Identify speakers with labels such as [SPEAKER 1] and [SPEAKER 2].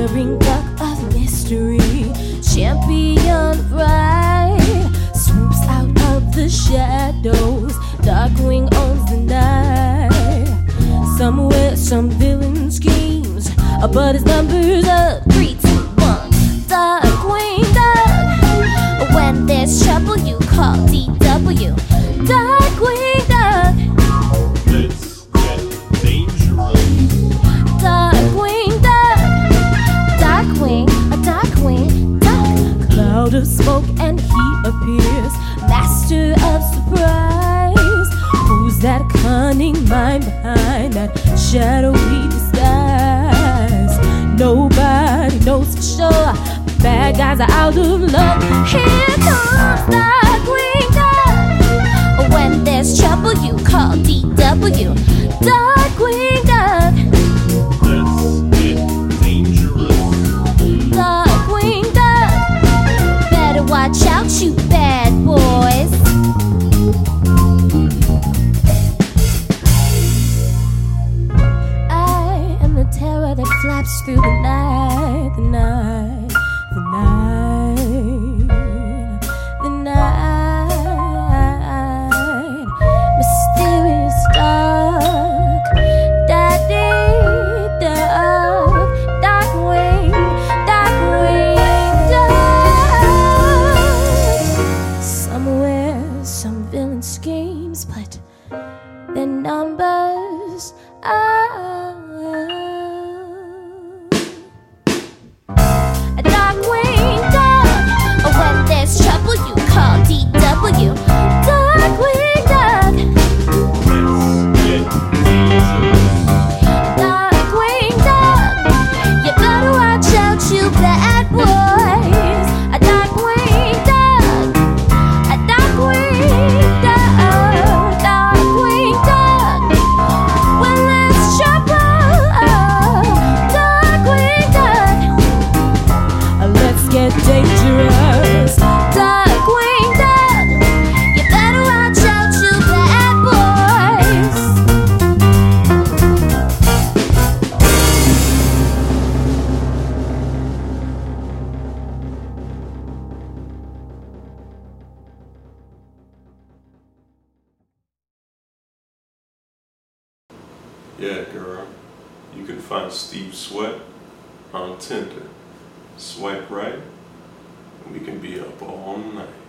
[SPEAKER 1] glittering duck of mystery, champion bright, swoops out of the shadows. Darkwing owns the night. Somewhere some villain schemes, but his number's up. 3, 2, 1. Darkwing Duck. When there's trouble, you call DW. Darkwing Duck.
[SPEAKER 2] Let's get dangerous.
[SPEAKER 1] Darkwing Duck. Darkwing, a Darkwing Duck. Cloud of smoke and he appears, master of surprise. Who's that cunning mind behind that shadowy disguise? Nobody knows for sure. Bad guys are out of luck. Here comes Darkwing Duck. When there's trouble, you call DW. Darkwing Duck.
[SPEAKER 2] Let's get dangerous.
[SPEAKER 1] Darkwing Duck. Better watch out, you bad boys. I am the terror that flaps through the night, the night, the night, the night. Mysterious dark, daddy dark, Darkwing, Darkwing Duck. Somewhere, some villain schemes, but their numbers are. A Darkwing Duck. When there's trouble, you call DW. Darkwing Duck.
[SPEAKER 2] Let's get dangerous.
[SPEAKER 1] Darkwing Duck. You better watch out, you bad boys. A Darkwing Duck. A Darkwing Duck. Darkwing Duck. When there's trouble, Darkwing Duck. Let's get dangerous. Darkwing Duck. You better watch out, you bad boys.
[SPEAKER 2] Yeah, girl. You can find Steve Sweat on Tinder. Swipe right, and we can be up all night.